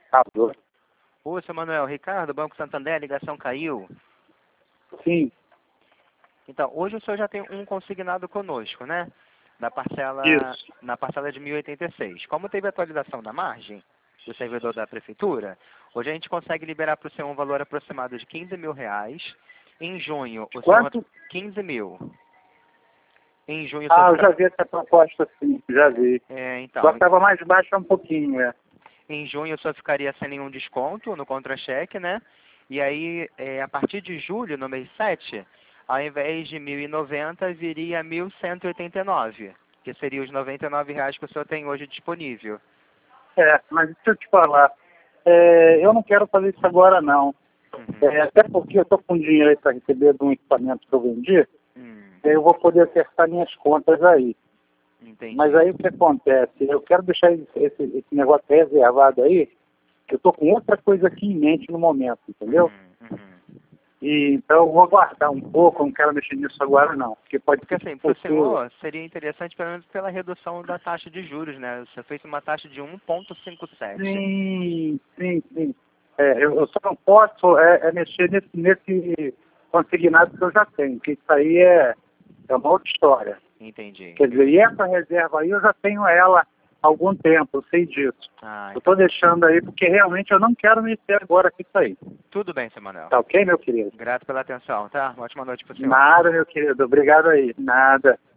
Alô? Ô, seu Manuel, Ricardo, Banco Santander, a ligação caiu. Sim, Então, hoje o senhor já tem um consignado conosco, né? isso. Na parcela de 1.086. Como teve a atualização da margem do servidor da prefeitura, hoje a gente consegue liberar para o senhor um valor aproximado de R$ 15.000. Em junho, o senhor... Quanto? 15 mil. Em junho, o senhor Ah, eu fica... já vi essa proposta, sim, já vi. então, Só que estava mais baixa um pouquinho, em junho o senhor ficaria sem nenhum desconto no contra-cheque, né? E aí, a partir de julho, no mês 7, ao invés de 1.090, viria 1.189, que seria os R$ 99 que o senhor tem hoje disponível. Mas deixa eu te falar. Eu não quero fazer isso agora, não. Uhum. Até porque eu estou com dinheiro aí para receber de um equipamento que eu vendi, eu vou poder acertar minhas contas aí. Entendi. Mas aí o que acontece? Eu quero deixar esse negócio reservado aí, que eu estou com outra coisa aqui em mente no momento, entendeu? Uhum. E, então eu vou aguardar um pouco, eu não quero mexer nisso agora não, porque pode Porque ser que assim, no para o futuro... senhor seria interessante pelo menos pela redução da taxa de juros, né? Você fez uma taxa de 1,57. Sim, sim, sim. Eu só não posso mexer nesse consignado que eu já tenho, que isso aí é uma outra história. Entendi. Quer dizer, e essa reserva aí eu já tenho ela há algum tempo, eu sei disso. Ah, Eu então estou deixando aí porque realmente eu não quero mexer agora com isso aí. tudo bem, seu Manuel. Tá ok, meu querido? Grato pela atenção, tá? Uma ótima noite para o senhor. Nada, meu querido. Obrigado aí. Nada.